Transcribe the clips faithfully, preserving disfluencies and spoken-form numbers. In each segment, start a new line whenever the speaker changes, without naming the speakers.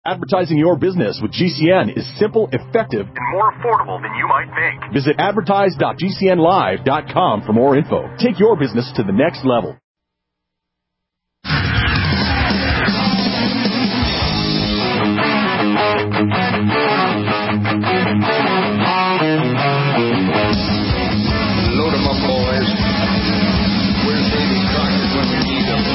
Advertising your business with G C N is simple, effective,
and more affordable than you might think.
Visit advertise dot g c n live dot com for more info. Take your business to the next level.
Load 'em up, boys. Where's Davy Crockett when you need him?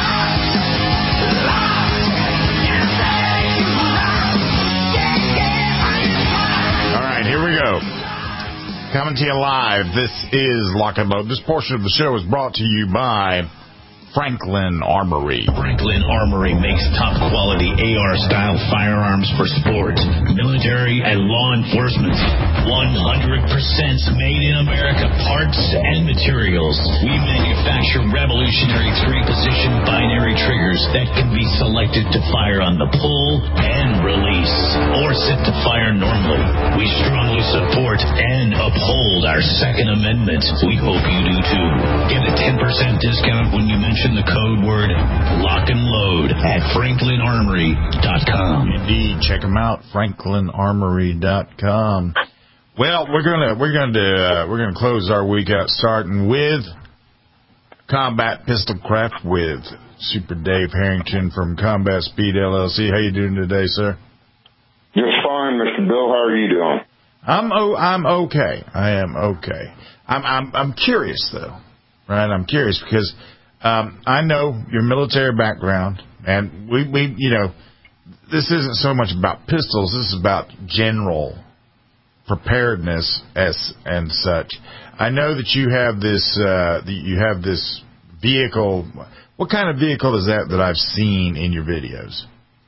All right, here we go. Coming to you live. This is Lock and Load. This portion of the show is brought to you by Franklin Armory.
Franklin Armory makes top-quality A R-style firearms for sport, military, and law enforcement. one hundred percent made in America parts and materials. We manufacture revolutionary three-position binary triggers that can be selected to fire on the pull and release, or set to fire normally. We strongly support and uphold our Second Amendment. We hope you do too. Get a ten percent discount when you mention the code word Lock and Load at franklin armory dot com.
Indeed, check them out, franklin armory dot com. Well, we're gonna we're gonna uh, we're gonna close our week out starting with Combat Pistol Craft with Super Dave Harrington from Combat Speed L L C. How you doing today, sir?
Just fine, Mister Bill. How are you doing?
I'm oh, I'm okay. I am okay. I'm I'm I'm curious though, right? I'm curious because. Um, I know your military background, and we, we, you know, this isn't so much about pistols. This is about general preparedness as and such. I know that you have this, uh, the, you have this vehicle. What kind of vehicle is that that I've seen in your videos?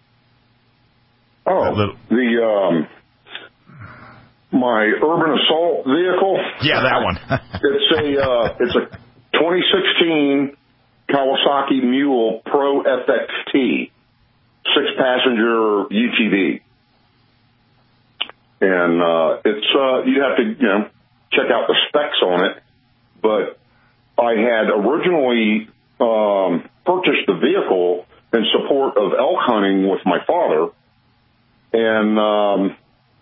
Oh,
little...
the um, my urban assault vehicle.
Yeah, that one.
it's a uh, it's a twenty sixteen. Kawasaki Mule Pro F X T, six-passenger U T V. And uh, it's uh, you have to, you know, check out the specs on it. But I had originally um, purchased the vehicle in support of elk hunting with my father. And um,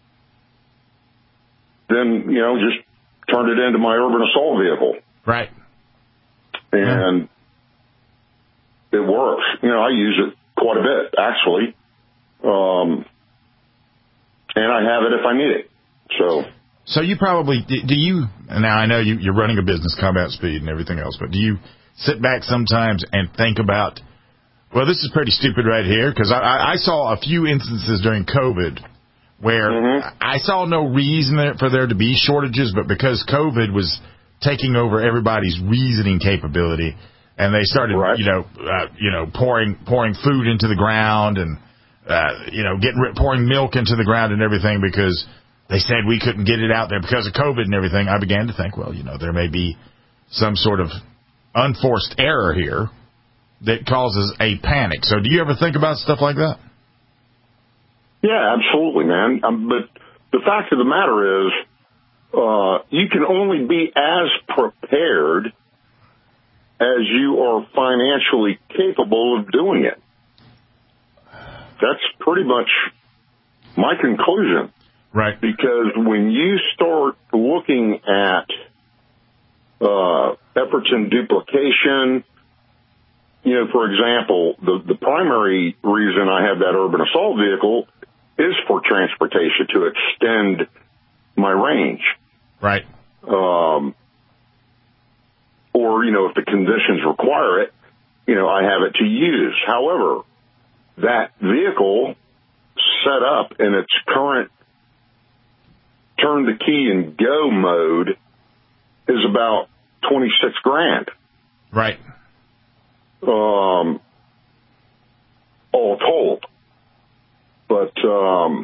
then, you know, just turned it into my urban assault vehicle.
Right.
And... Yeah. It works. You know, I use it quite a bit, actually. Um, and I have it if I need it. So
so you probably, do you, now I know you, you're running a business, Combat Speed and everything else, but do you sit back sometimes and think about, well, this is pretty stupid right here? Because I, I saw a few instances during COVID where mm-hmm. I saw no reason for there to be shortages, but because COVID was taking over everybody's reasoning capability, and they started, right. you know, uh, you know, pouring pouring food into the ground and, uh, you know, getting pouring milk into the ground and everything because they said we couldn't get it out there because of COVID and everything. I began to think, well, you know, there may be some sort of unforced error here that causes a panic. So, do you ever think about stuff like that?
Yeah, absolutely, man. Um, but the fact of the matter is, uh, you can only be as prepared as you are financially capable of doing it. That's pretty much my conclusion.
Right.
Because when you start looking at uh, efforts in duplication, you know, for example, the, the primary reason I have that urban assault vehicle is for transportation to extend my range.
Right.
Um, or, you know, if the conditions require it, you know, I have it to use. However, that vehicle set up in its current turn the key and go mode is about twenty-six grand.
Right.
Um, all told. But, um,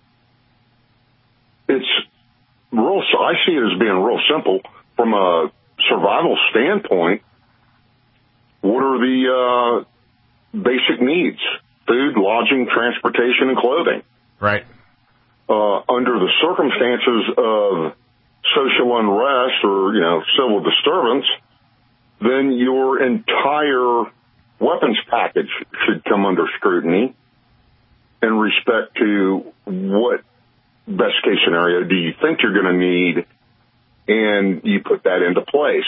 it's real, I see it as being real simple from a survival standpoint. What are the, uh, basic needs? Food, lodging, transportation, and clothing.
Right.
Uh, under the circumstances of social unrest or, you know, civil disturbance, then your entire weapons package should come under scrutiny. in respect to what best case scenario do you think you're going to need, and you put that into place.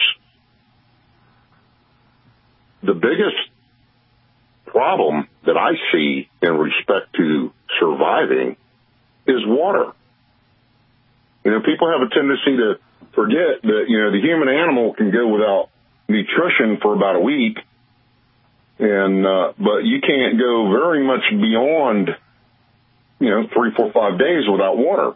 The biggest problem that I see in respect to surviving is water. You know, people have a tendency to forget that, you know, the human animal can go without nutrition for about a week, and uh, but you can't go very much beyond, you know, three, four, five days without water.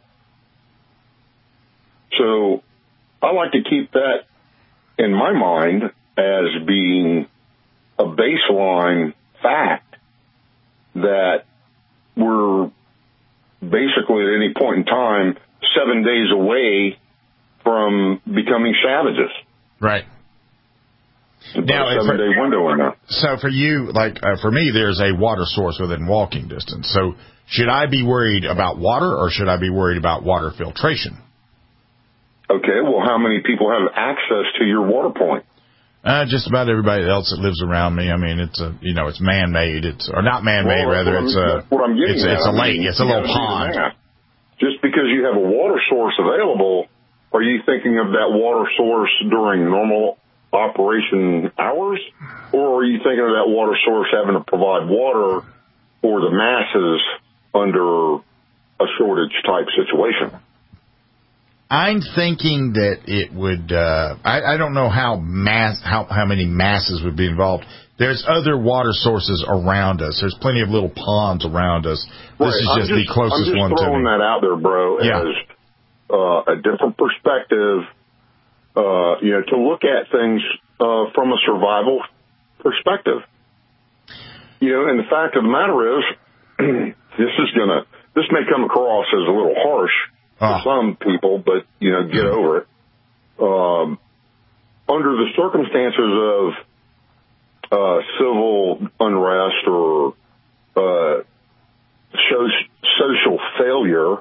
So I like to keep that in my mind as being a baseline fact that we're basically at any point in time seven days away from becoming savages.
Right.
Now, a seven day window in there.
So for you, like uh, for me, there's a water source within walking distance. So should I be worried about water, or should I be worried about water filtration?
Okay, well, how many people have access to your water point?
Uh, just about everybody else that lives around me. I mean, it's a, you know, it's man-made. It's or not man-made,
well,
rather. It's a,
what I'm getting
it's,
at.
it's a lake.
I mean,
it's a little pond.
Just because you have a water source available, are you thinking of that water source during normal operation hours, or are you thinking of that water source having to provide water for the masses under a shortage type situation?
I'm thinking that it would. Uh, I, I don't know how mass how how many masses would be involved. There's other water sources around us. There's plenty of little ponds around us. This
right.
is just,
just
the closest one to me.
I'm just throwing that out there, bro,
yeah.
as uh, a different perspective. Uh, you know, to look at things uh, from a survival perspective. You know, and the fact of the matter is, this is gonna this may come across as a little harsh.
Oh.
For some people, but, you know, get over it. Um, under the circumstances of uh, civil unrest or uh, so- social failure,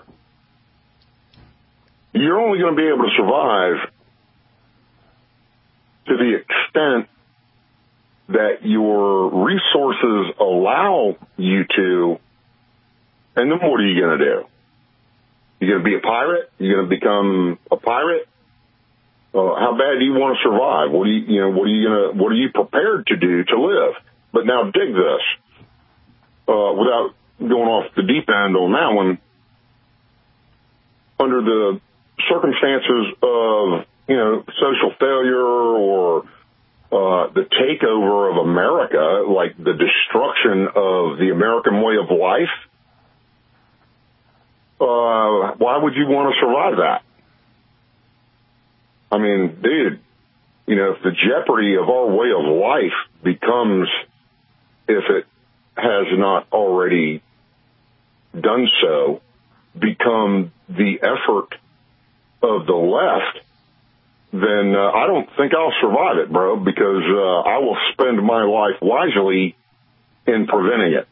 you're only going to be able to survive to the extent that your resources allow you to, and then what are you going to do? You're going to be a pirate? You're going to become a pirate? Uh, how bad do you want to survive? What do you, you know, what are you going to, what are you prepared to do to live? But now dig this, uh, without going off the deep end on that one. Under the circumstances of, you know, social failure or uh, the takeover of America, like the destruction of the American way of life, Uh, why would you want to survive that? I mean, dude, you know, if the jeopardy of our way of life becomes, if it has not already done so, become the effort of the left, then uh, I don't think I'll survive it, bro, because uh, I will spend my life wisely in preventing it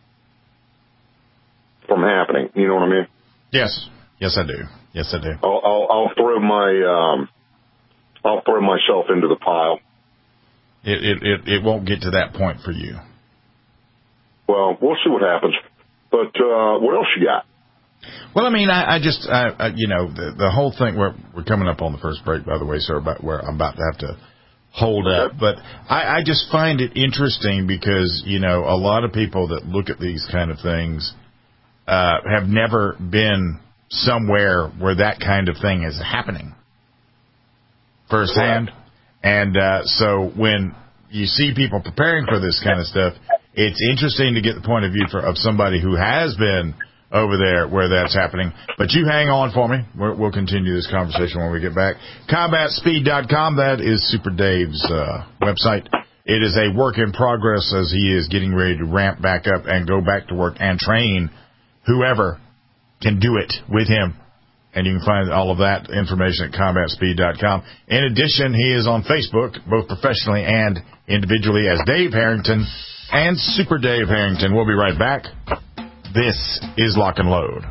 from happening. You know what I mean?
Yes. Yes, I do. Yes, I do.
I'll, I'll, I'll throw my, um, I'll throw myself into the pile.
It, it, it, it won't get to that point for you.
Well, we'll see what happens. But, uh, what else you got?
Well, I mean, I, I just, I, I, you know, the, the whole thing, we're, we're coming up on the first break, by the way, sir, about where I'm about to have to hold up. But I, I just find it interesting because, you know, a lot of people that look at these kind of things Uh, have never been somewhere where that kind of thing is happening firsthand. And uh, so when you see people preparing for this kind of stuff, it's interesting to get the point of view for, of somebody who has been over there where that's happening. But you hang on for me. We're, we'll continue this conversation when we get back. combat speed dot com, that is Super Dave's uh, website. It is a work in progress as he is getting ready to ramp back up and go back to work and train whoever can do it with him. And you can find all of that information at combat speed dot com. In addition, he is on Facebook, both professionally and individually, as Dave Harrington and Super Dave Harrington. We'll be right back. This is Lock and Load.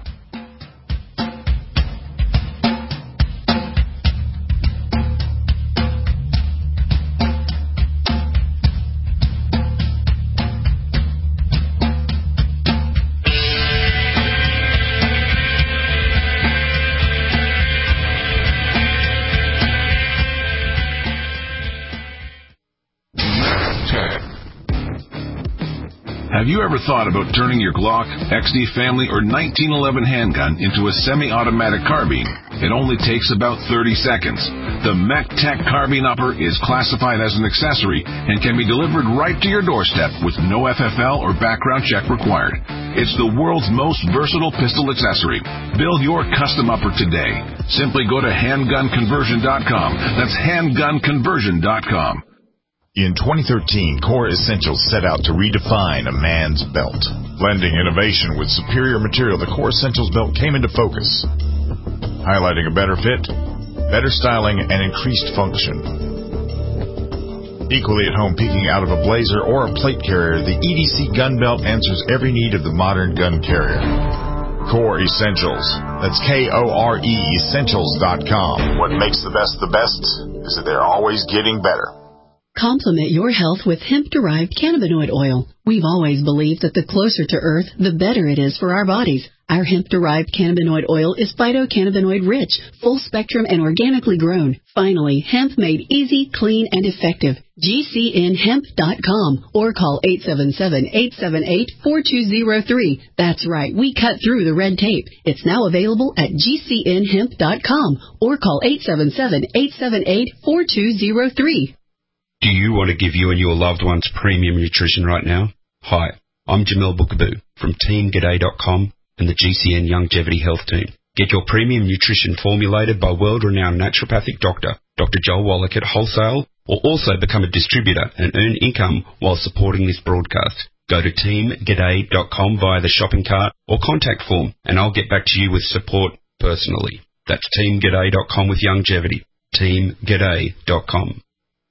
Have you ever thought about turning your Glock, X D Family, or nineteen eleven handgun into a semi-automatic carbine? It only takes about thirty seconds. The MechTech Carbine Upper is classified as an accessory and can be delivered right to your doorstep with no F F L or background check required. It's the world's most versatile pistol accessory. Build your custom upper today. Simply go to handgun conversion dot com. That's handgun conversion dot com.
In twenty thirteen, Core Essentials set out to redefine a man's belt. Blending innovation with superior material, the Core Essentials belt came into focus, highlighting a better fit, better styling, and increased function. Equally at home peeking out of a blazer or a plate carrier, the E D C gun belt answers every need of the modern gun carrier. Core Essentials. That's K O R E Essentials dot com. What makes the best the best is that they're always getting better.
Complement your health with hemp-derived cannabinoid oil. We've always believed that the closer to Earth, the better it is for our bodies. Our hemp-derived cannabinoid oil is phytocannabinoid-rich, full-spectrum, and organically grown. Finally, hemp made easy, clean, and effective. G C N hemp dot com or call eight seven seven, eight seven eight, four two zero three. That's right, we cut through the red tape. It's now available at G C N hemp dot com or call eight seven seven, eight seven eight, four two zero three.
Do you want to give you and your loved ones premium nutrition right now? Hi, I'm Jamel Bookaboo from Team G'day dot com and the G C N Longevity Health Team. Get your premium nutrition formulated by world-renowned naturopathic doctor, Doctor Joel Wallach at Wholesale, or also become a distributor and earn income while supporting this broadcast. Go to Team G'day dot com via the shopping cart or contact form, and I'll get back to you with support personally. That's Team G'day dot com with Longevity. Team G'day dot com.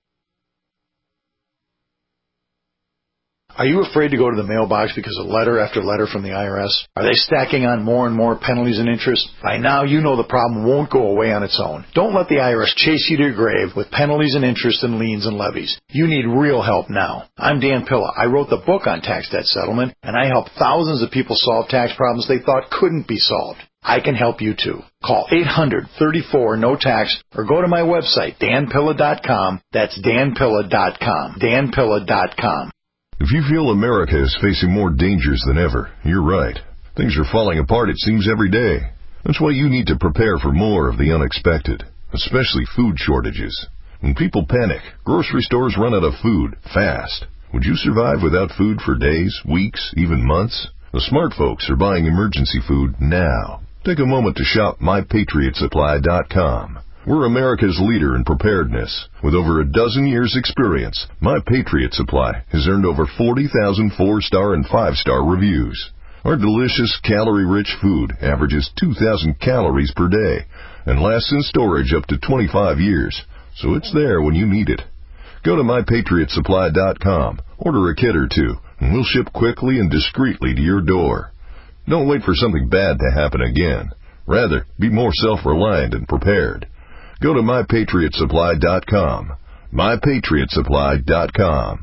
Are you afraid to go to the mailbox because of letter after letter from the I R S? Are they stacking on more and more penalties and interest? By now, you know the problem won't go away on its own. Don't let the I R S chase you to your grave with penalties and interest and liens and levies. You need real help now. I'm Dan Pilla. I wrote the book on tax debt settlement, and I help thousands of people solve tax problems they thought couldn't be solved. I can help you too. Call eight hundred, thirty-four, no tax or go to my website, dan pilla dot com. That's dan pilla dot com. dan pilla dot com.
If you feel America is facing more dangers than ever, you're right. Things are falling apart, it seems, every day. That's why you need to prepare for more of the unexpected, especially food shortages. When people panic, grocery stores run out of food fast. Would you survive without food for days, weeks, even months? The smart folks are buying emergency food now. Take a moment to shop my patriot supply dot com. We're America's leader in preparedness. With over a dozen years' experience, My Patriot Supply has earned over forty thousand four-star and five-star reviews. Our delicious, calorie-rich food averages two thousand calories per day and lasts in storage up to twenty-five years, so it's there when you need it. Go to my patriot supply dot com, order a kit or two, and we'll ship quickly and discreetly to your door. Don't wait for something bad to happen again. Rather, be more self-reliant and prepared. Go to my patriot supply dot com. my patriot supply dot com.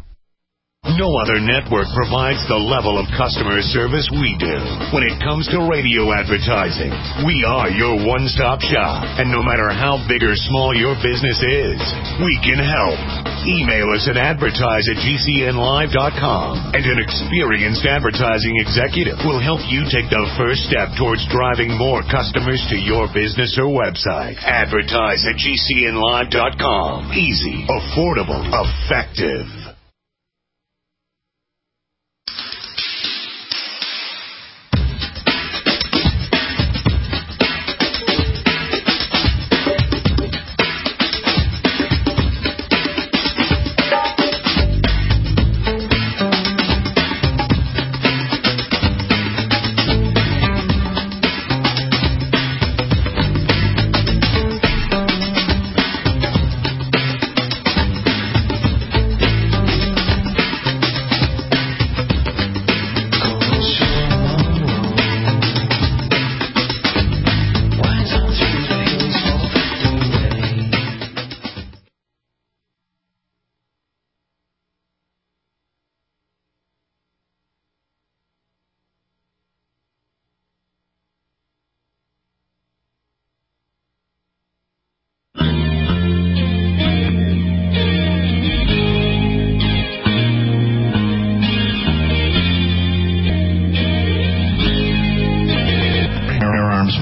No other network provides the level of customer service we do. When it comes to radio advertising, we are your one-stop shop. And no matter how big or small your business is, we can help. Email us at advertise at G C N live dot com, and an experienced advertising executive will help you take the first step towards driving more customers to your business or website. Advertise at G C N live dot com. Easy, affordable, effective.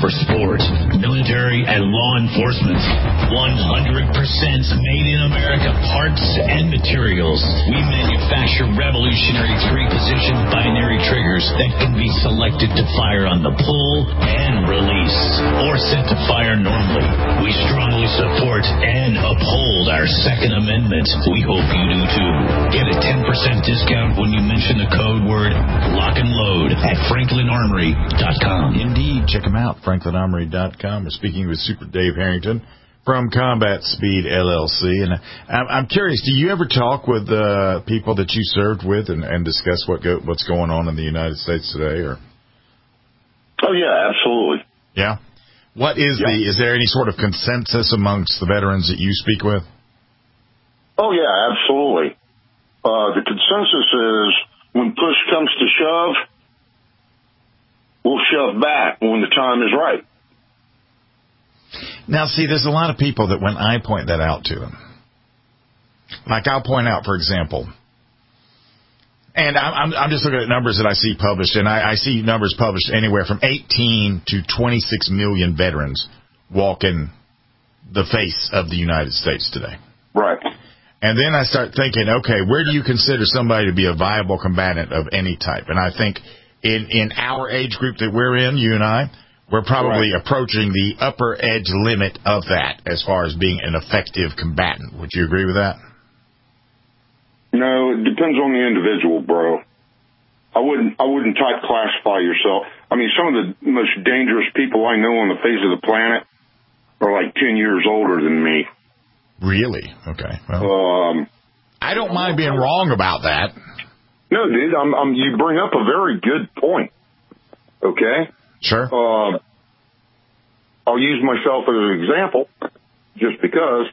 for sport, military, and law enforcement. one hundred percent made in America parts and materials. We manufacture revolutionary three-position binary triggers that can be selected to fire on the pull and release, or set to fire normally. We strongly support and uphold our Second Amendment. We hope you do too. Get a ten percent discount when you mention the code word lock and load at franklin armory dot com.
Indeed, check them out, franklin armory dot com. We're speaking with Super Dave Harrington from Combat Speed L L C. And I'm, I'm curious, do you ever talk with uh, people that you served with and, and discuss what go, what's going on in the United States today? Or
Oh, yeah, absolutely.
Yeah? What is
yeah.
the, is there any sort of consensus amongst the veterans that you speak with?
Oh, yeah, absolutely. Uh, the consensus is when push comes to shove, we'll shove back when the time is right.
Now, see, there's a lot of people that when I point that out to them, like I'll point out, for example, and I'm, I'm just looking at numbers that I see published, and I, I see numbers published anywhere from eighteen to twenty-six million veterans walking the face of the United States today.
Right.
And then I start thinking, okay, where do you consider somebody to be a viable combatant of any type? And I think in, in our age group that we're in, you and I, we're probably right. approaching the upper edge limit of that as far as being an effective combatant. Would you agree with that?
No, it depends on the individual, bro. I wouldn't I wouldn't type classify yourself. I mean, some of the most dangerous people I know on the face of the planet are like ten years older than me.
Really? Okay. Well,
um,
I don't mind being wrong about that.
No, dude, I'm, I'm, you bring up a very good point. Okay?
Sure.
Um, I'll use myself as an example just because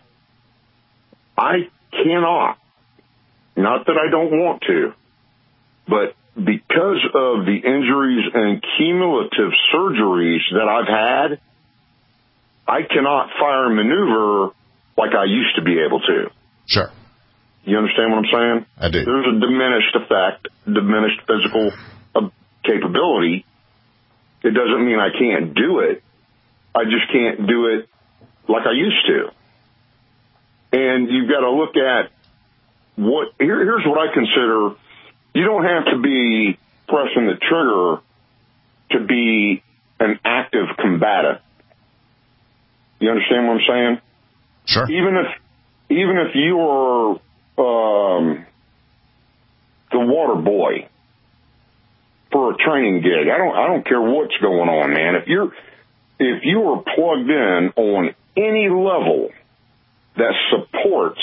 I cannot, not that I don't want to, but because of the injuries and cumulative surgeries that I've had, I cannot fire and maneuver like I used to be able to.
Sure.
You understand what I'm saying?
I do.
There's a diminished effect, diminished physical uh, capability. It doesn't mean I can't do it. I just can't do it like I used to. And you've got to look at what, here, here's what I consider, you don't have to be pressing the trigger to be an active combatant. You understand what I'm saying?
Sure.
Even if, even if you're um, the water boy for a training gig, I don't, I don't care what's going on, man. If you're, if you are plugged in on any level that supports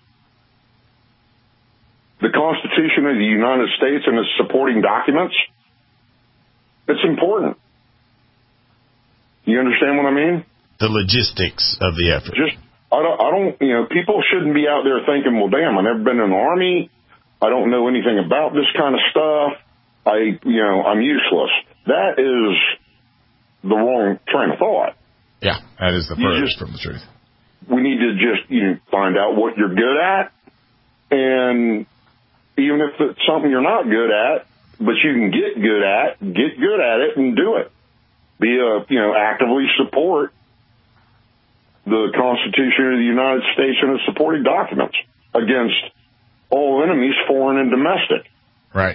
the Constitution of the United States and its supporting documents, it's important. You understand what I mean?
The logistics of the effort.
Just, I don't, I don't, you know, people shouldn't be out there thinking, well, damn, I've never been in the Army. I don't know anything about this kind of stuff. I, you know, I'm useless. That is the wrong train of thought.
Yeah, that is the furthest from the truth.
We need to just, you know, find out what you're good at, and even if it's something you're not good at, but you can get good at, get good at it and do it. Be a, you know, actively support the Constitution of the United States and its supporting documents against all enemies, foreign and domestic.
Right.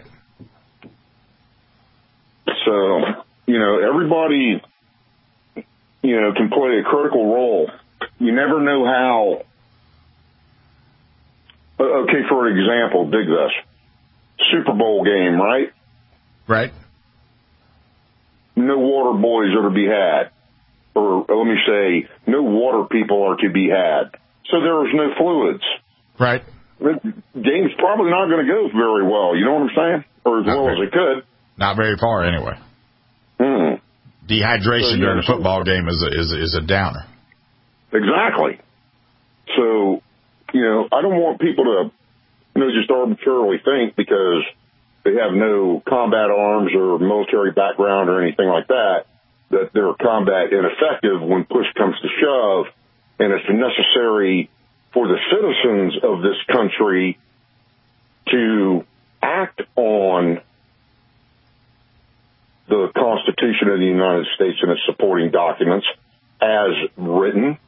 So, you know, everybody, you know, can play a critical role. You never know how. Okay, for example, dig this. Super Bowl game, right?
Right.
No water boys are to be had. Or let me say, no water people are to be had. So there is no fluids.
Right.
The game's probably not going to go very well. You know what I'm saying? Or as
not
well
very,
as it could.
Not very far, anyway.
Mm.
Dehydration so, during a football game is a, is a, is a downer.
Exactly. So, you know, I don't want people to, you know, just arbitrarily think because they have no combat arms or military background or anything like that, that they're combat ineffective when push comes to shove, and it's necessary for the citizens of this country to act on the Constitution of the United States and its supporting documents as written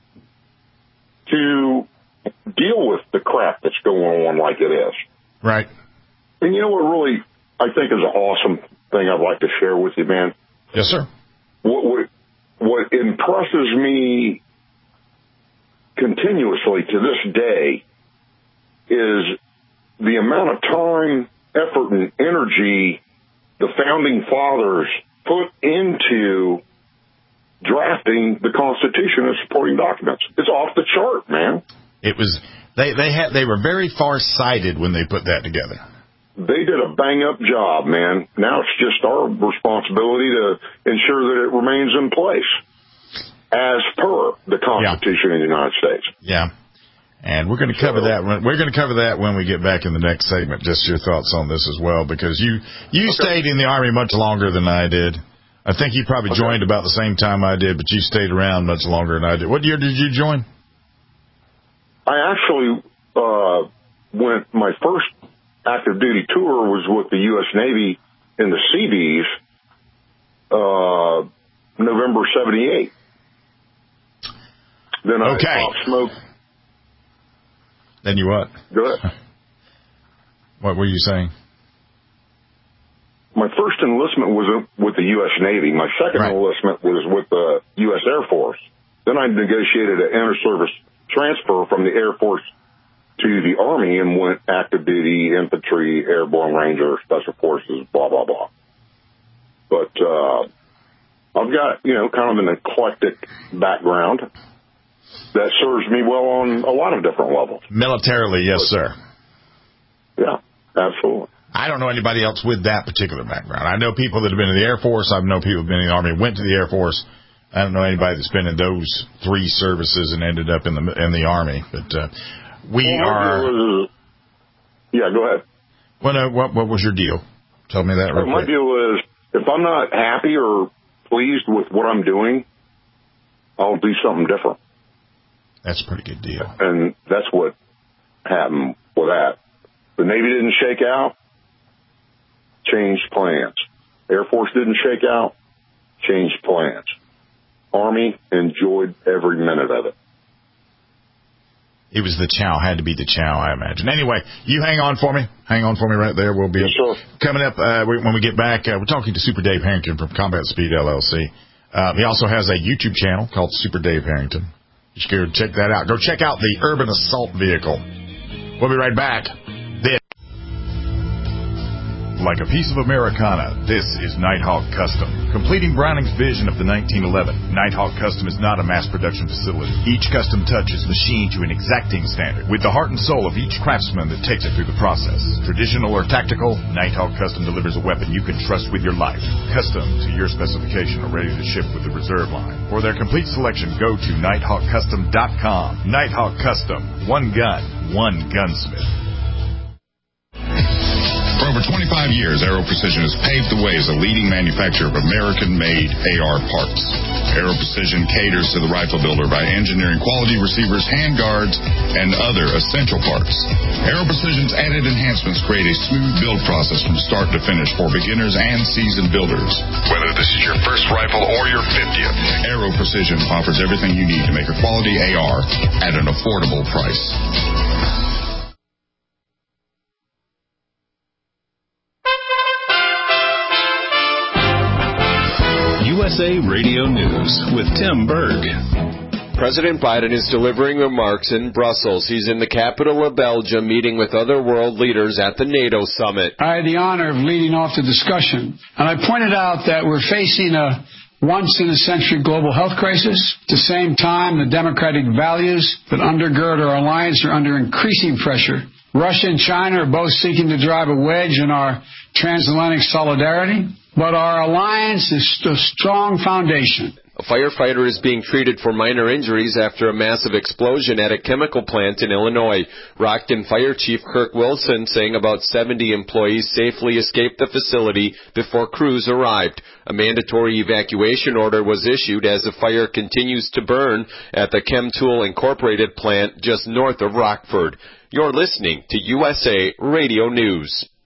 to deal with the crap that's going on like it is.
Right.
And you know what really I think is an awesome thing I'd like to share with you, man?
Yes, sir.
What, what, what impresses me continuously to this day is the amount of time, effort, and energy the Founding Fathers put into drafting the Constitution and supporting documents. It's off the chart, man.
It was they they had they were very far-sighted when they put that together.
They did a bang-up job, man. Now it's just our responsibility to ensure that it remains in place as per the Constitution yeah. of the United States.
Yeah. And we're going to cover that. We're going to cover that when we get back in the next segment. Just your thoughts on this as well, because you you okay. stayed in the Army much longer than I did. I think you probably okay. joined about the same time I did, but you stayed around much longer than I did. What year did you join?
I actually uh, went. My first active duty tour was with the U S Navy in the Seabees, uh, November seventy-eight. Then I
okay.
popped smoke.
Then you what?
Go ahead.
What were you saying?
My first enlistment was with the U S Navy. My second right. enlistment was with the U S Air Force. Then I negotiated an inter-service transfer from the Air Force to the Army and went active duty, infantry, airborne ranger, special forces, blah, blah, blah. But uh, I've got, you know, kind of an eclectic background that serves me well on a lot of different levels.
Militarily, yes, but, sir.
Yeah, absolutely.
I don't know anybody else with that particular background. I know people that have been in the Air Force. I know people who have been in the Army and went to the Air Force. I don't know anybody that's been in those three services and ended up in the in the Army. But uh, we well, are...
Was, yeah, go ahead.
Well, no, what, what was your deal? Tell me that real
My
quick.
deal is, if I'm not happy or pleased with what I'm doing, I'll do something different.
That's a pretty good deal.
And that's what happened with that. The Navy didn't shake out, changed plans. Air Force didn't shake out, changed plans. Army enjoyed every minute of it.
It was the chow, had to be the chow, I imagine. Anyway, you hang on for me. Hang on for me right there. We'll be
yes, sure.
coming up uh, when we get back. Uh, we're talking to Super Dave Harrington from Combat Speed L L C. Uh, he also has a YouTube channel called Super Dave Harrington. You should go check that out. Go check out the Urban Assault Vehicle. We'll be right back. This.
Like a piece of Americana, this is Nighthawk Custom. Completing Browning's vision of the nineteen eleven, Nighthawk Custom is not a mass production facility. Each custom touch is machined to an exacting standard, with the heart and soul of each craftsman that takes it through the process. Traditional or tactical, Nighthawk Custom delivers a weapon you can trust with your life. Custom to your specification or ready to ship with the reserve line. For their complete selection, go to nighthawk custom dot com. Nighthawk Custom. One gun, one gunsmith.
For over twenty-five years, Aero Precision has paved the way as a leading manufacturer of American-made A R parts. Aero Precision caters to the rifle builder by engineering quality receivers, handguards, and other essential parts. Aero Precision's added enhancements create a smooth build process from start to finish for beginners and seasoned builders.
Whether this is your first rifle or your fiftieth,
Aero Precision offers everything you need to make a quality A R at an affordable price.
U S A Radio News with Tim Berg.
President Biden is delivering remarks in Brussels. He's in the capital of Belgium meeting with other world leaders at the NATO summit.
I had the honor of leading off the discussion, and I pointed out that we're facing a once-in-a-century global health crisis. At the same time, the democratic values that undergird our alliance are under increasing pressure. Russia and China are both seeking to drive a wedge in our transatlantic solidarity. But our alliance is a strong foundation.
A firefighter is being treated for minor injuries after a massive explosion at a chemical plant in Illinois. Rockton Fire Chief Kirk Wilson saying about seventy employees safely escaped the facility before crews arrived. A mandatory evacuation order was issued as the fire continues to burn at the Chemtool Incorporated plant just north of Rockford. You're listening to U S A Radio News.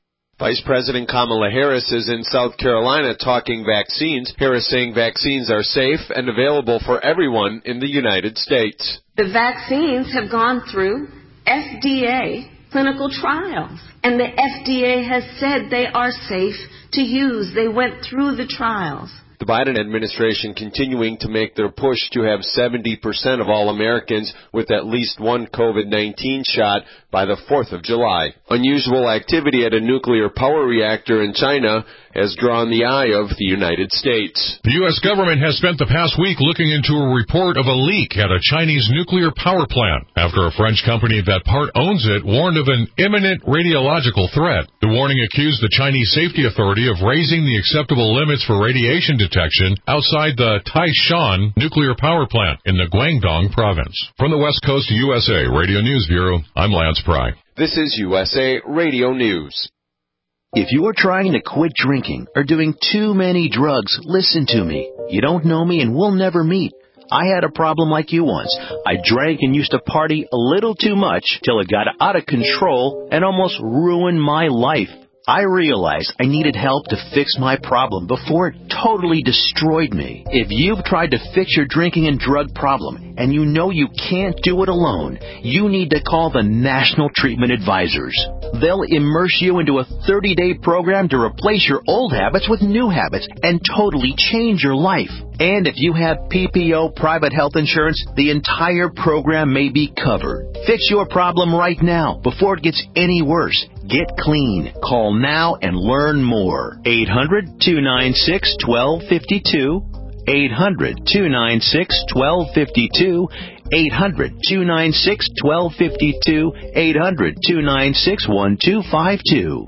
Vice President Kamala Harris is in South Carolina talking vaccines. Harris saying vaccines are safe and available for everyone in the United States.
The vaccines have gone through F D A clinical trials, and the F D A has said they are safe to use. They went through the trials.
The Biden administration continuing to make their push to have seventy percent of all Americans with at least one COVID nineteen shot by the fourth of July. Unusual activity at a nuclear power reactor in China has drawn the eye of the United States.
The U S government has spent the past week looking into a report of a leak at a Chinese nuclear power plant after a French company that part owns it warned of an imminent radiological threat. The warning accused the Chinese Safety Authority of raising the acceptable limits for radiation detection outside the Taishan nuclear power plant in the Guangdong province. From the West Coast U S A Radio News Bureau, I'm Lance Pry.
This is U S A Radio News.
If you are trying to quit drinking or doing too many drugs, listen to me. You don't know me and we'll never meet. I had a problem like you once. I drank and used to party a little too much till it got out of control and almost ruined my life. I realized I needed help to fix my problem before it totally destroyed me. If you've tried to fix your drinking and drug problem and you know you can't do it alone, you need to call the National Treatment Advisors. They'll immerse you into a thirty-day program to replace your old habits with new habits and totally change your life. And if you have P P O private health insurance, the entire program may be covered. Fix your problem right now before it gets any worse. Get clean. Call now and learn more. eight hundred, two nine six, one two five two. eight hundred, two nine six, one two five two. eight hundred, two nine six, one two five two. eight hundred, two nine six, one two five two.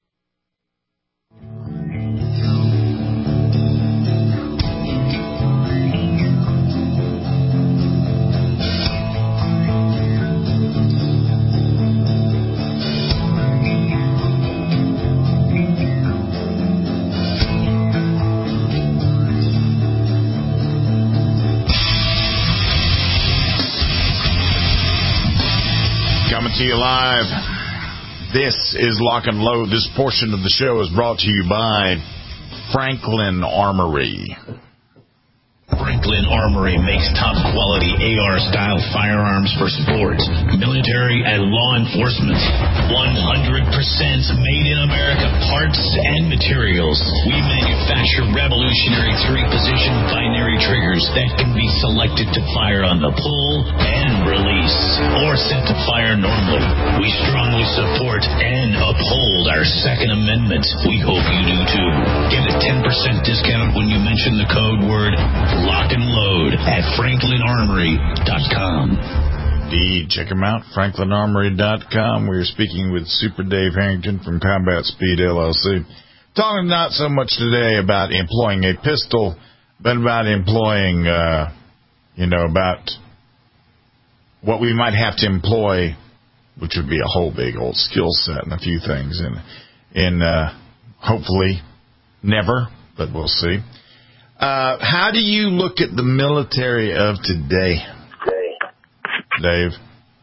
To you live. This is Lock and Load. This portion of the show is brought to you by Franklin Armory.
Franklin Armory makes top-quality A R-style firearms for sports, military, and law enforcement. one hundred percent made in America parts and materials. We manufacture revolutionary three-position binary triggers that can be selected to fire on the pull and release, or set to fire normally. We strongly support and uphold our Second Amendment. We hope you do too. Get a ten percent discount when you mention the code word Lock and Load at franklin armory dot com.
Indeed. Check them out, franklin armory dot com. We're speaking with Super Dave Harrington from Combat Speed L L C. Talking not so much today about employing a pistol, but about employing, uh, you know, about what we might have to employ, which would be a whole big old skill set and a few things. And, and uh, hopefully never, but we'll see. Uh, how do you look at the military of today, Dave?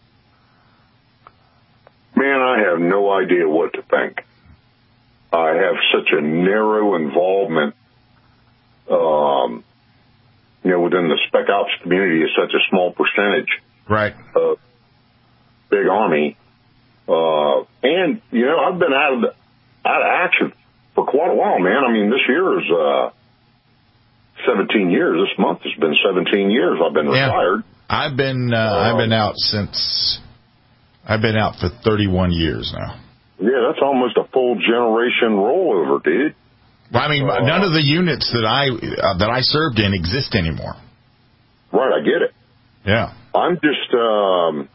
Man, I have no idea what to think. I have such a narrow involvement, um, you know, within the Spec Ops community is such a small percentage.
Right.
Of big Army. Uh, and, you know, I've been out of, the, out of action for quite a while, man. I mean, this year is, uh, seventeen years. This month has been seventeen years. I've been
yeah.
retired.
I've been, uh, um, I've been out since, I've been out for thirty-one years now.
Yeah, that's almost a full generation rollover, dude.
Well, I mean, uh, none of the units that I, uh, that I served in exist anymore.
Right. I get it.
Yeah.
I'm just, um,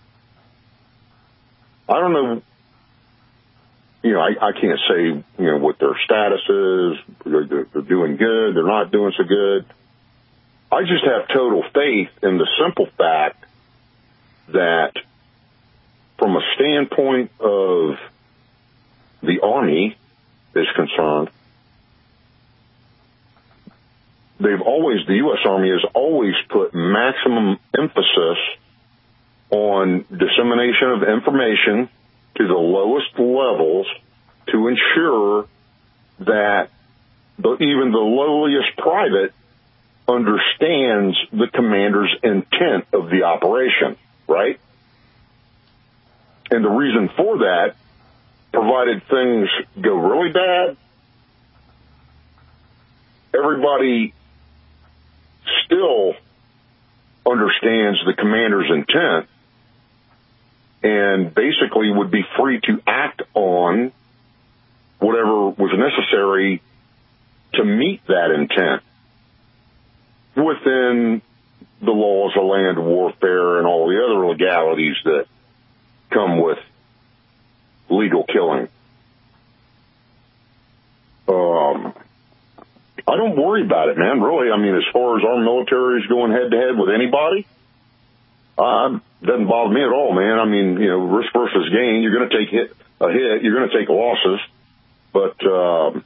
I don't know, you know, I, I can't say, you know, what their status is. They're, they're doing good. They're not doing so good. I just have total faith in the simple fact that from a standpoint of the Army is concerned, they've always, the U S Army has always put maximum emphasis on dissemination of information to the lowest levels to ensure that the, even the lowliest private understands the commander's intent of the operation, right? And the reason for that, provided things go really bad, everybody still understands the commander's intent and basically would be free to act on whatever was necessary to meet that intent within the laws of land warfare and all the other legalities that come with legal killing. Um, I don't worry about it, man, really. I mean, as far as our military is going head-to-head with anybody, uh, it doesn't bother me at all, man. I mean, you know, risk versus gain. You're going to take hit, a hit. You're going to take losses. But um,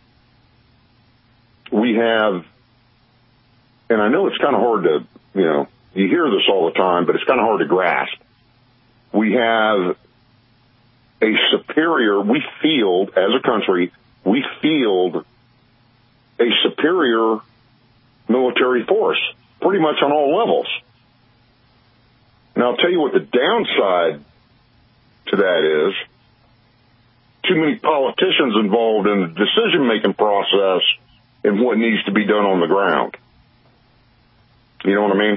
we have, and I know it's kind of hard to, you know, you hear this all the time, but it's kind of hard to grasp. We have a superior, we field, as a country, we field a superior military force, pretty much on all levels. Now, I'll tell you what the downside to that is. Too many politicians involved in the decision-making process and what needs to be done on the ground. You know what I mean?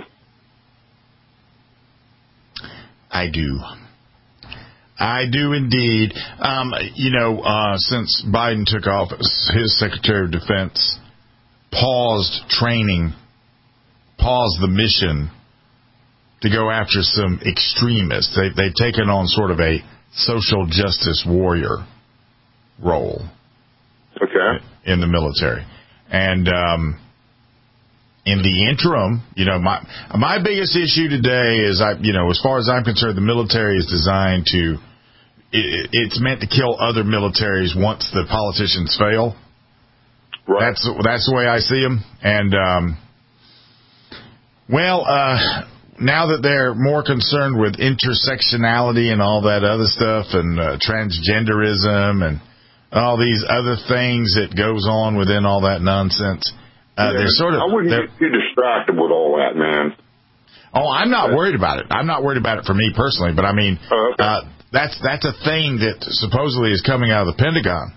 I do. I do indeed. Um, you know, uh, since Biden took office, his Secretary of Defense paused training, paused the mission to go after some extremists. They, they've taken on sort of a social justice warrior role.
Okay.
In the military. And um, in the interim, you know, my my biggest issue today is, I, you know, as far as I'm concerned, the military is designed to, it, it's meant to kill other militaries once the politicians fail. Right. That's that's the way I see them. And um, well, uh, now that they're more concerned with intersectionality and all that other stuff, and uh, transgenderism and all these other things that goes on within all that nonsense. Uh,
yeah,
they're sort of.
I wouldn't get too distracted with all that, man.
Oh, I'm not worried about it. I'm not worried about it for me personally, but I mean, oh, okay. uh, that's that's a thing that supposedly is coming out of the Pentagon.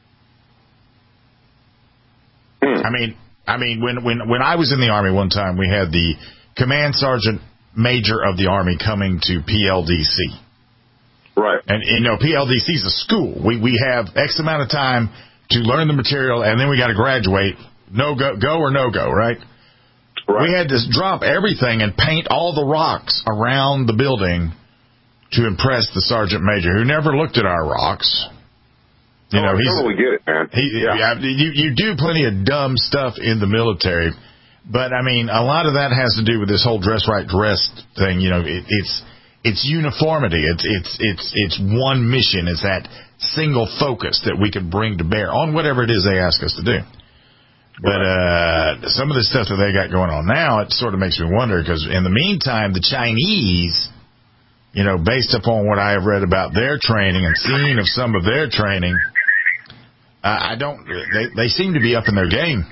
Hmm. I mean, I mean, when when when I was in the Army one time, we had the Command Sergeant Major of the Army coming to P L D C.
Right.
And, you know, P L D C is a school. We we have X amount of time to learn the material, and then we got to graduate. No go, go or no go, right? Right. We had to drop everything and paint all the rocks around the building to impress the Sergeant Major, who never looked at our rocks. You
oh,
know,
I
he's,
totally get it, man.
He,
yeah.
you, you do plenty of dumb stuff in the military, but, I mean, a lot of that has to do with this whole dress right dress thing. You know, it, it's... It's uniformity. It's it's it's it's one mission. It's that single focus that we can bring to bear on whatever it is they ask us to do. But uh, some of the stuff that they got going on now, it sort of makes me wonder, because in the meantime, the Chinese, you know, based upon what I have read about their training and seen of some of their training, uh, I don't. They they seem to be up in their game.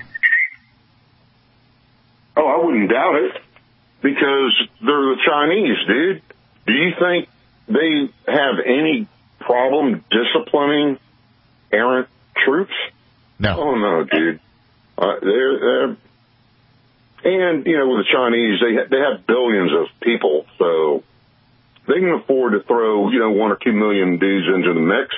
Oh, I wouldn't doubt it, because they're the Chinese, dude. Do you think they have any problem disciplining errant troops?
No.
Oh, no, dude. Uh, they're, they're, and, you know, with the Chinese, they, ha- they have billions of people, so they can afford to throw, you know, one or two million dudes into the mix.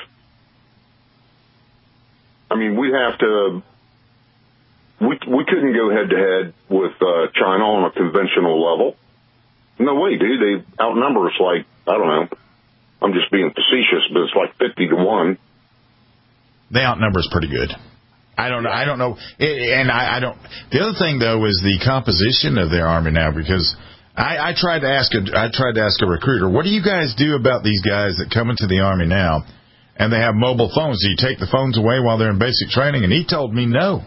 I mean, we have to, we, we couldn't go head-to-head with uh, China on a conventional level. No way, dude. They outnumber us like, I don't know. I'm just being facetious, but it's like fifty to one.
They outnumber us pretty good. I don't know. I don't know. It, and I, I don't. The other thing, though, is the composition of their army now, because I, I tried to ask a, I tried to ask a recruiter, what do you guys do about these guys that come into the army now and they have mobile phones? Do you take the phones away while they're in basic training? And he told me no.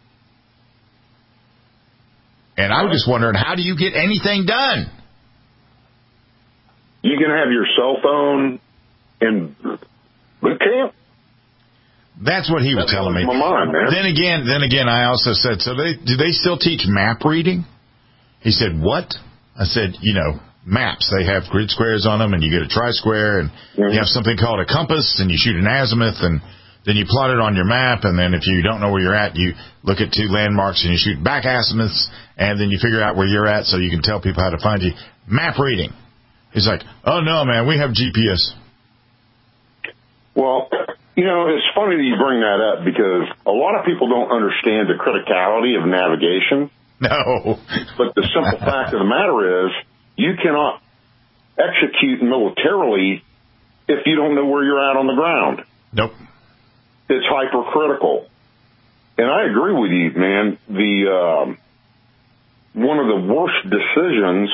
And I was just wondering, how do you get anything done?
You can have your cell phone in boot camp.
That's what he was
that
telling me.
My mind, man.
Then again, then again, I also said, so they, do they still teach map reading? He said, what? I said, you know, maps. They have grid squares on them, and you get a tri-square, and mm-hmm. you have something called a compass, and you shoot an azimuth, and then you plot it on your map, and then if you don't know where you're at, you look at two landmarks, and you shoot back azimuths, and then you figure out where you're at so you can tell people how to find you. Map reading. He's like, oh, no, man, we have G P S.
Well, you know, it's funny that you bring that up because a lot of people don't understand the criticality of navigation.
No.
But the simple fact of the matter is you cannot execute militarily if you don't know where you're at on the ground.
Nope.
It's hypercritical. And I agree with you, man. The um, one of the worst decisions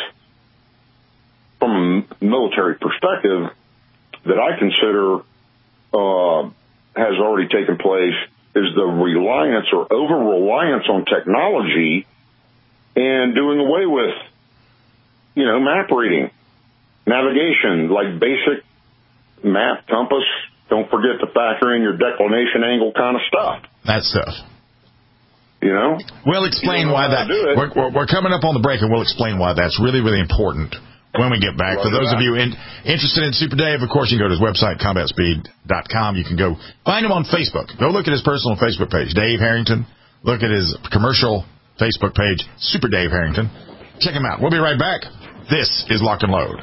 from a military perspective that I consider uh, has already taken place is the reliance or over-reliance on technology and doing away with, you know, map reading, navigation, like basic map, compass. Don't forget to factor in your declination angle kind of stuff.
That stuff.
You know?
We'll explain why that. We're, we're, we're coming up on the break, and we'll explain why that's really, really important when we get back. For those of you in, interested in Super Dave, of course, you can go to his website, combat speed dot com. You can go find him on Facebook. Go look at his personal Facebook page, Dave Harrington. Look at his commercial Facebook page, Super Dave Harrington. Check him out. We'll be right back. This is Lock and Load.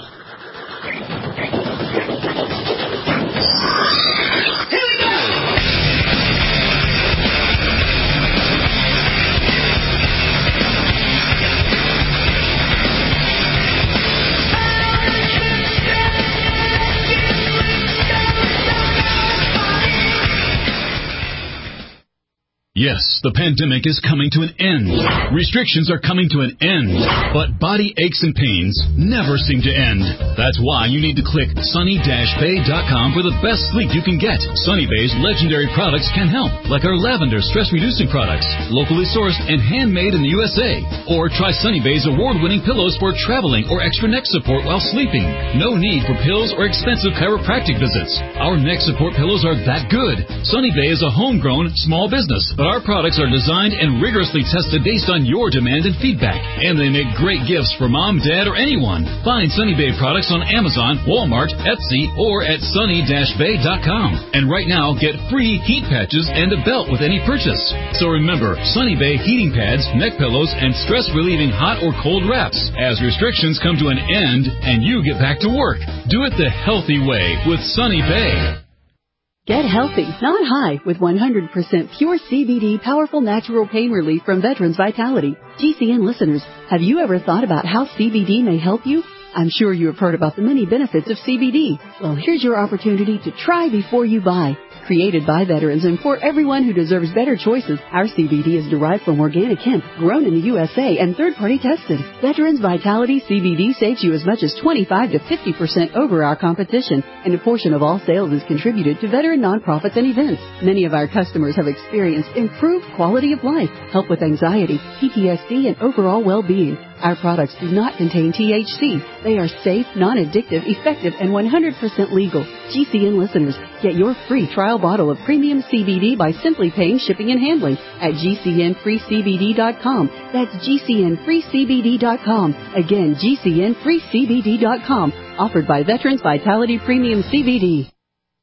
Yes, the pandemic is coming to an end. Restrictions are coming to an end. But body aches and pains never seem to end. That's why you need to click sunny dash bay dot com for the best sleep you can get. Sunny Bay's legendary products can help, like our lavender stress-reducing products, locally sourced and handmade in the U S A. Or try Sunny Bay's award-winning pillows for traveling or extra neck support while sleeping. No need for pills or expensive chiropractic visits. Our neck support pillows are that good. Sunny Bay is a homegrown small business, but our products are designed and rigorously tested based on your demand and feedback. And they make great gifts for mom, dad, or anyone. Find Sunny Bay products on Amazon, Walmart, Etsy, or at sunny dash bay dot com. And right now, get free heat patches and a belt with any purchase. So remember, Sunny Bay heating pads, neck pillows, and stress-relieving hot or cold wraps. As restrictions come to an end and you get back to work, do it the healthy way with Sunny Bay.
Get healthy, not high, with one hundred percent pure C B D powerful natural pain relief from Veterans Vitality. G C N listeners, have you ever thought about how C B D may help you? I'm sure you have heard about the many benefits of C B D. Well, here's your opportunity to try before you buy. Created by veterans and for everyone who deserves better choices, our C B D is derived from organic hemp, grown in the U S A and third-party tested. Veterans Vitality C B D saves you as much as twenty-five to fifty percent over our competition, and a portion of all sales is contributed to veteran nonprofits and events. Many of our customers have experienced improved quality of life, help with anxiety, P T S D, and overall well-being. Our products do not contain T H C. They are safe, non-addictive, effective, and one hundred percent legal. G C N listeners, get your free trial bottle of premium C B D by simply paying shipping and handling at G C N free C B D dot com. That's G C N free C B D dot com. Again, G C N free C B D dot com. Offered by Veterans Vitality Premium C B D.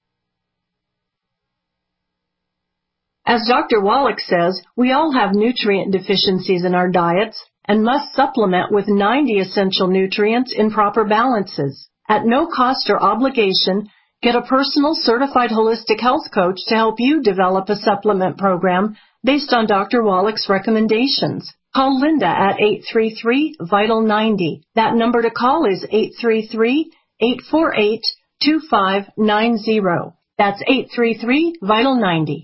As Doctor Wallach says, we all have nutrient deficiencies in our diets and must supplement with ninety essential nutrients in proper balances. At no cost or obligation, get a personal certified holistic health coach to help you develop a supplement program based on Doctor Wallach's recommendations. Call Linda at eight three three, vital ninety. That number to call is eight three three, eight four eight, two five nine zero. That's eight three three, vital ninety.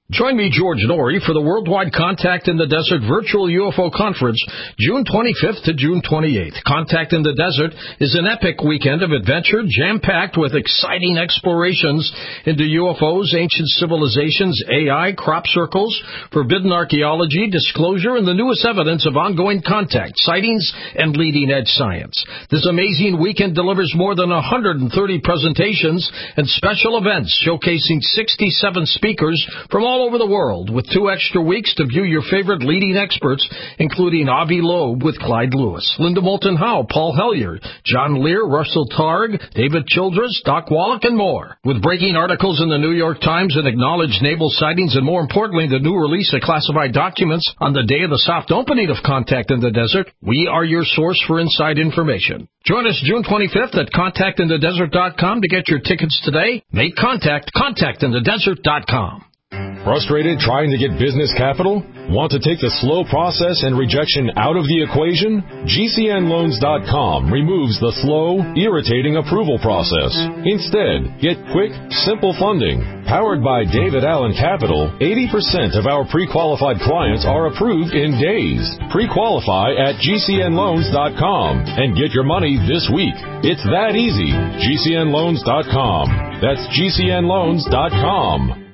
Join me, George Norrie, for the Worldwide Contact in the Desert Virtual U F O Conference, June twenty-fifth to June twenty-eighth. Contact in the Desert is an epic weekend of adventure, jam-packed with exciting explorations into U F Os, ancient civilizations, A I, crop circles, forbidden archaeology, disclosure, and the newest evidence of ongoing contact, sightings, and leading-edge science. This amazing weekend delivers more than one hundred thirty presentations and special events showcasing sixty-seven speakers from all over the world, with two extra weeks to view your favorite leading experts, including Avi Loeb with Clyde Lewis, Linda Moulton Howe, Paul Hellyer, John Lear, Russell Targ, David Childress, Doc Wallach, and more. With breaking articles in the New York Times and acknowledged naval sightings, and more importantly, the new release of classified documents on the day of the soft opening of Contact in the Desert, we are your source for inside information. Join us June twenty-fifth at contact in the desert dot com to get your tickets today. Make contact, contact in the desert dot com.
Frustrated trying to get business capital? Want to take the slow process and rejection out of the equation? G C N loans dot com removes the slow, irritating approval process. Instead, get quick, simple funding. Powered by David Allen Capital, eighty percent of our pre-qualified clients are approved in days. Pre-qualify at G C N loans dot com and get your money this week. It's that easy. G C N loans dot com. That's G C N loans dot com.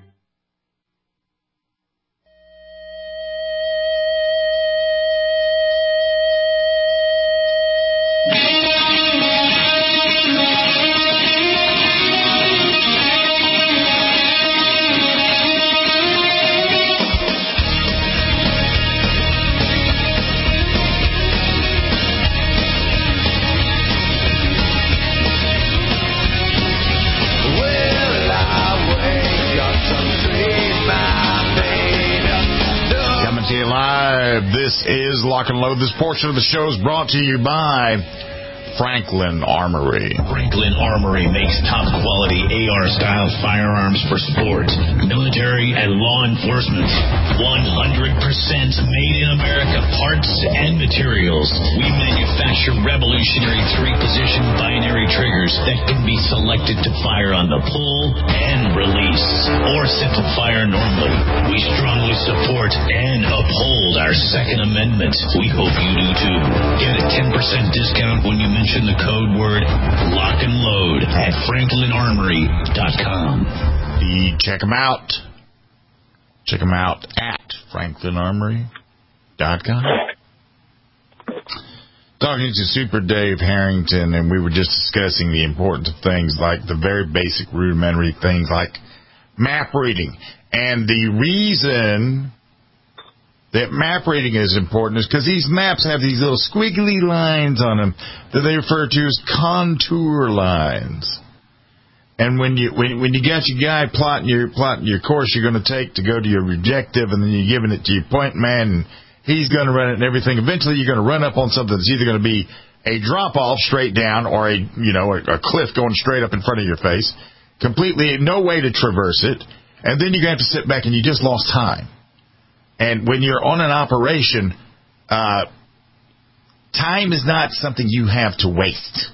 This is Lock and Load. This portion of the show is brought to you by Franklin Armory.
Franklin Armory makes top-quality A R-style firearms for sport, military, and law enforcement. one hundred percent made in America parts and materials. We manufacture revolutionary three-position binary triggers that can be selected to fire on the pull and release, or set to fire normally. We strongly support and uphold our Second Amendment. We hope you do too. Get a ten percent discount when you mention the code word Lock and Load at franklin armory dot com.
Check them out. Check them out at franklin armory dot com. Talking to Super Dave Harrington, and we were just discussing the importance of things like the very basic rudimentary things like map reading. And the reason that map reading is important is because these maps have these little squiggly lines on them that they refer to as contour lines. And when you when when you got your guy plotting your plotting your course you're going to take to go to your objective, and then you're giving it to your point man, and he's going to run it and everything, eventually you're going to run up on something that's either going to be a drop off straight down or a you know a, a cliff going straight up in front of your face, completely no way to traverse it, and then you're going to have to sit back and you just lost time. And when you're on an operation, uh, time is not something you have to waste.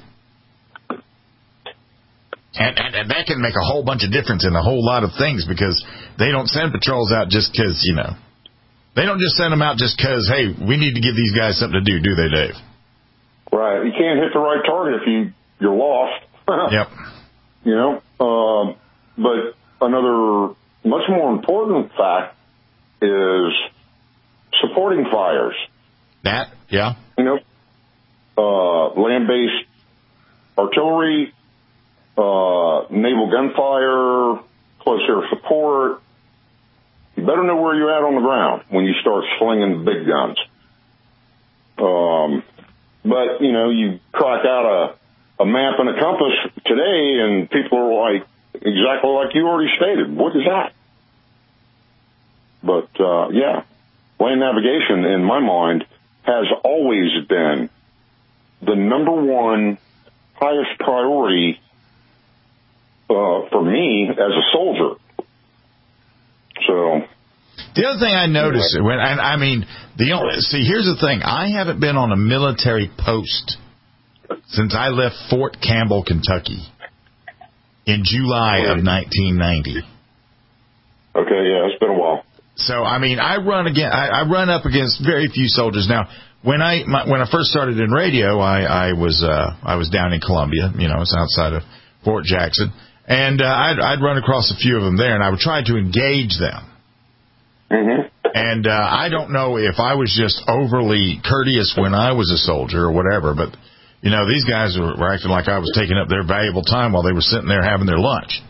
And, and, and that can make a whole bunch of difference in a whole lot of things, because they don't send patrols out just because, you know, they don't just send them out just because, hey, we need to give these guys something to do, do they, Dave?
Right. You can't hit the right target if you, you're lost.
Yep.
You know, um, but another much more important fact is supporting fires.
That, yeah.
You know, uh, land-based artillery, uh, naval gunfire, close air support. You better know where you're at on the ground when you start slinging the big guns. Um, but, you know, you crack out a, a map and a compass today, and people are like, exactly like you already stated, what is that? But, uh, yeah, land navigation, in my mind, has always been the number one highest priority uh, for me as a soldier. So
the other thing I noticed, when and I mean, the only, see, here's the thing. I haven't been on a military post since I left Fort Campbell, Kentucky in July of nineteen ninety.
Okay, yeah, it's been a while.
So, I mean, I run again. I, I run up against very few soldiers. Now, when I my, when I first started in radio, I, I was uh, I was down in Columbia. You know, it's outside of Fort Jackson, and uh, I'd, I'd run across a few of them there, and I would try to engage them.
Mm-hmm.
And uh, I don't know if I was just overly courteous when I was a soldier or whatever, but you know, these guys were, were acting like I was taking up their valuable time while they were sitting there having their lunch.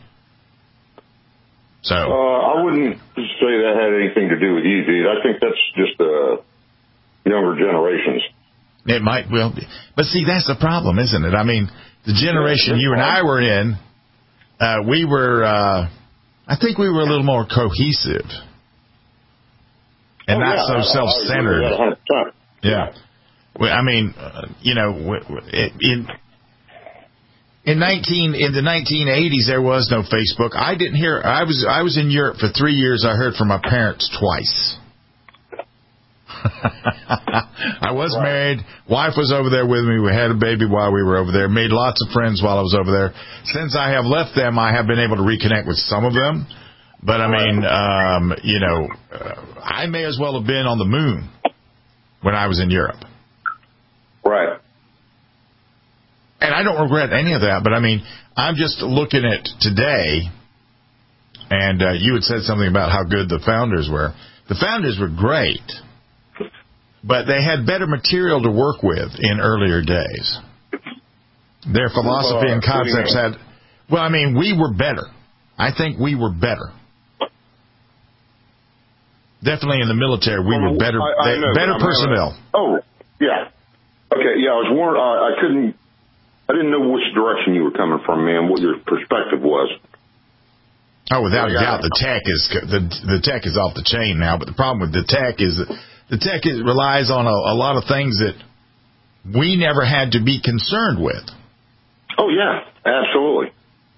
So
uh, I wouldn't say that had anything to do with you, dude. I think that's just uh, younger generations.
It might well be. But see, that's the problem, isn't it? I mean, the generation you and I were in, uh, we were, uh, I think we were a little more cohesive and oh, not yeah, so self-centered. Yeah. Well, I mean, uh, you know, in in nineteen in the nineteen eighties there was no Facebook. I didn't hear. I was I was in Europe for three years. I heard from my parents twice. I was right. married. Wife was over there with me. We had a baby while we were over there. Made lots of friends while I was over there. Since I have left them, I have been able to reconnect with some of them. But, I mean, um, you know, uh, I may as well have been on the moon when I was in Europe.
Right.
And I don't regret any of that. But, I mean, I'm just looking at today, and uh, you had said something about how good the founders were. The founders were great. But they had better material to work with in earlier days. Their philosophy and concepts had... Well, I mean, we were better. I think we were better. Definitely in the military, we were better I, I know, better personnel.
Oh, yeah. Okay, yeah, I was warned. Uh, I couldn't... I didn't know which direction you were coming from, man, what your perspective was.
Oh, without a doubt, the tech is the the tech is off the chain now. But the problem with the tech is that the tech is, relies on a, a lot of things that we never had to be concerned with.
Oh yeah, absolutely.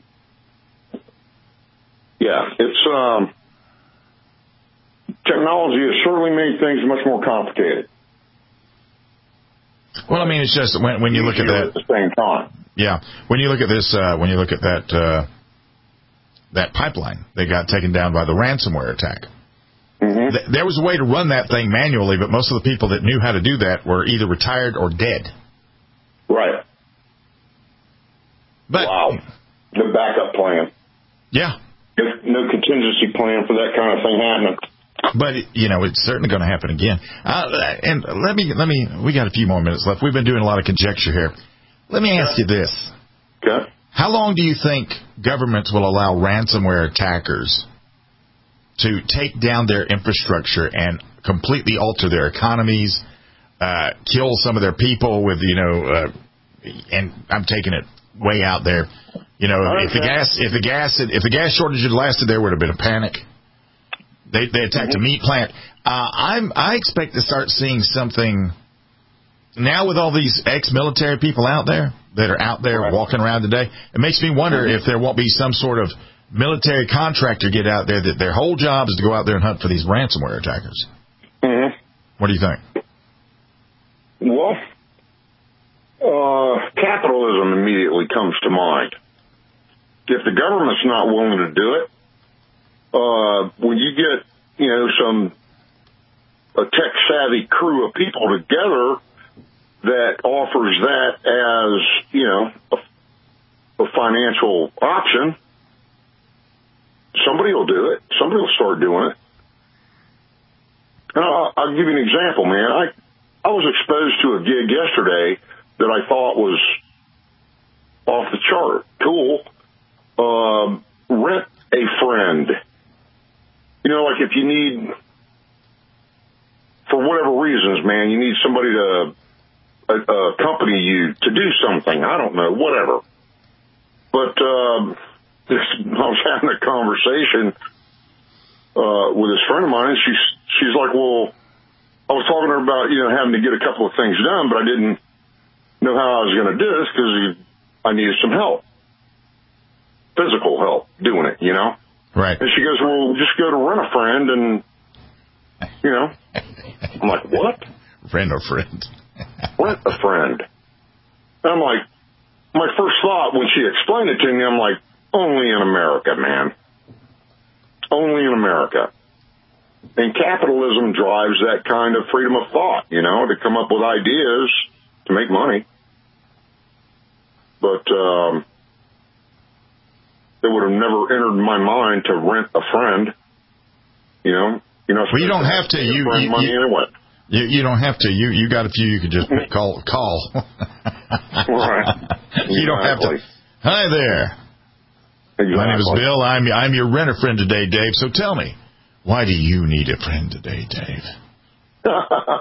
Yeah, it's um, technology has certainly made things much more complicated.
Well, I mean, it's just when when you look at that
at the same time.
Yeah, when you look at this, uh, when you look at that uh, that pipeline that got taken down by the ransomware attack.
Mm-hmm.
Th- there was a way to run that thing manually, but most of the people that knew how to do that were either retired or dead.
Right.
But,
wow. No backup plan.
Yeah.
No contingency plan for that kind of thing happening.
But, you know, it's certainly going to happen again. Uh, and let me, let me, we got a few more minutes left. We've been doing a lot of conjecture here. Let me ask you this.
Okay.
How long do you think governments will allow ransomware attackers to take down their infrastructure and completely alter their economies, uh, kill some of their people with, you know, uh, and I'm taking it way out there. You know, okay. if the gas, if the gas, if the gas shortage had lasted, there would have been a panic. They they attacked mm-hmm. a meat plant. Uh, I'm I expect to start seeing something now with all these ex-military people out there that are out there right. walking around today. It makes me wonder mm-hmm. if there won't be some sort of military contractor get out there that their whole job is to go out there and hunt for these ransomware attackers.
Mm-hmm.
What do you think?
Well, uh, capitalism immediately comes to mind. If the government's not willing to do it, uh, when you get, you know, some a tech-savvy crew of people together that offers that as, you know, a, a financial option, somebody will do it. Somebody will start doing it. And I'll, I'll give you an example, man. I I was exposed to a gig yesterday that I thought was off the chart. Cool. Um, rent a friend. You know, like if you need, for whatever reasons, man, you need somebody to uh, accompany you to do something. I don't know, whatever. But um, this, I was having a conversation uh, with this friend of mine, and she's she's like, well, I was talking to her about, you know, having to get a couple of things done, but I didn't know how I was going to do this because I needed some help, physical help doing it, you know?
Right.
And she goes, well, just go to Rent a Friend and, you know, I'm like, what?
Rent a Friend.
Rent a Friend. And I'm like, my first thought when she explained it to me, I'm like, only in America, man. Only in America. And capitalism drives that kind of freedom of thought, you know, to come up with ideas to make money. But um, it would have never entered my mind to rent a friend, you know. You know,
well, you don't have to. You, you,
money
you,
anyway.
you, you don't have to. You you got a few you could just call. call.
Right.
You don't have to. Hi there.
Exactly.
My name is Bill. I'm I'm your renter friend today, Dave. So tell me, why do you need a friend today, Dave?
So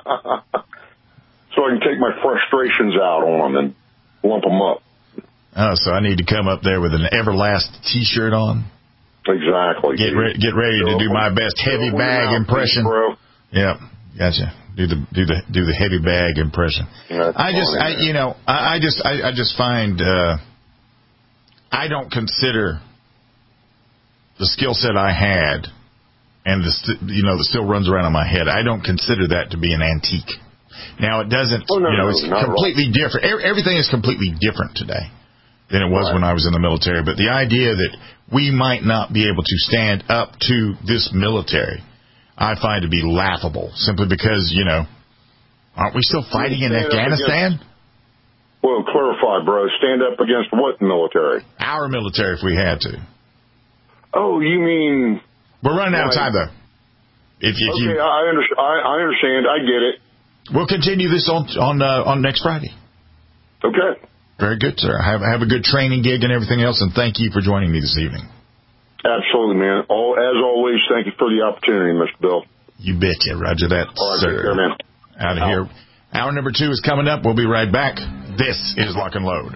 I can take my frustrations out on them and lump them up.
Oh, so I need to come up there with an Everlast T-shirt on?
Exactly.
Get re- get ready to do my best heavy bag impression.
Bro.
Yep, gotcha. Do the do the do the heavy bag impression.
That's
I just
funny,
I
man.
you know I, I just I, I just find uh, I don't consider the skill set I had and the st- you know that still runs around in my head. I don't consider that to be an antique. Now it doesn't.
Oh, no,
you know,
no,
it's
not
completely different. E- everything is completely different today than it was right. when I was in the military. But the idea that we might not be able to stand up to this military, I find to be laughable, simply because, you know, aren't we still fighting in Afghanistan?
Against, well, clarify, bro. Stand up against what military?
Our military, if we had to.
Oh, you mean...
We're running out of time, though. If, if
okay,
you,
I, under, I, I understand. I get it.
We'll continue this on on uh, on next Friday.
Okay.
Very good, sir. Have, have a good training gig and everything else, and thank you for joining me this evening.
Absolutely, man. All, as always, thank you for the opportunity, Mister Bill.
You betcha. Roger that,
All right,
sir.
take care, man.
Out of here. Hour number two is coming up. We'll be right back. This is Lock and Load.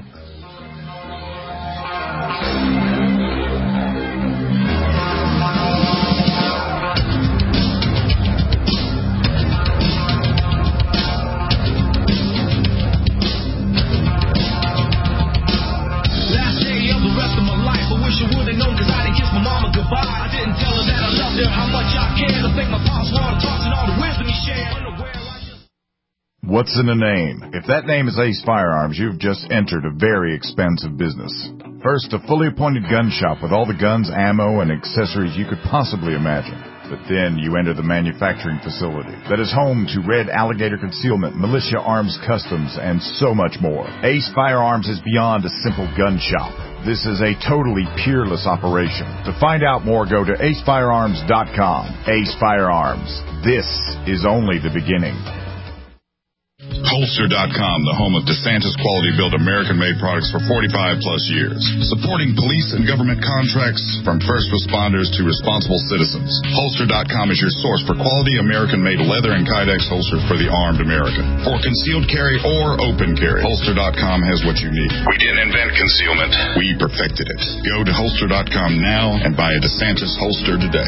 What's in a name? If that name is Ace Firearms, you've just entered a very expensive business. First, a fully appointed gun shop with all the guns, ammo, and accessories you could possibly imagine. But then you enter the manufacturing facility that is home to Red Alligator Concealment, Militia Arms Customs, and so much more. Ace Firearms is beyond a simple gun shop. This is a totally peerless operation. To find out more, go to ace firearms dot com. Ace Firearms. This is only the beginning.
Holster dot com, the home of DeSantis quality-built American-made products for forty-five plus years. Supporting police and government contracts from first responders to responsible citizens. Holster dot com is your source for quality American-made leather and Kydex holsters for the armed American. For concealed carry or open carry, Holster dot com has what you need.
We didn't invent concealment.
We perfected it. Go to Holster dot com now and buy a DeSantis holster today.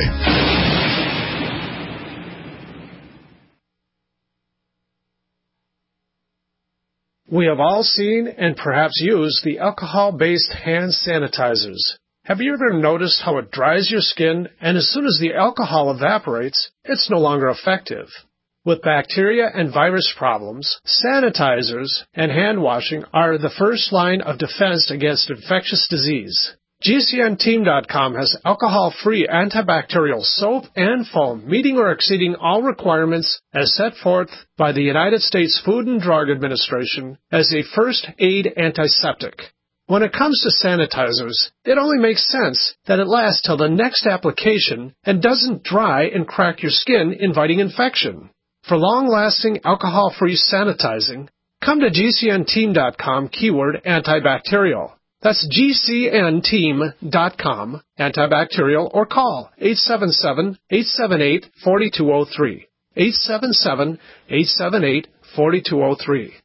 We have all seen and perhaps used the alcohol-based hand sanitizers. Have you ever noticed how it dries your skin, and as soon as the alcohol evaporates, it's no longer effective? With bacteria and virus problems, sanitizers and hand washing are the first line of defense against infectious disease. G C N team dot com has alcohol-free antibacterial soap and foam, meeting or exceeding all requirements as set forth by the United States Food and Drug Administration as a first aid antiseptic. When it comes to sanitizers, it only makes sense that it lasts till the next application and doesn't dry and crack your skin, inviting infection. For long-lasting alcohol-free sanitizing, come to G C N team dot com keyword antibacterial. That's G C N team dot com, antibacterial, or call eight seven seven, eight seven eight, four two zero three, eight seven seven, eight seven eight, four two zero three.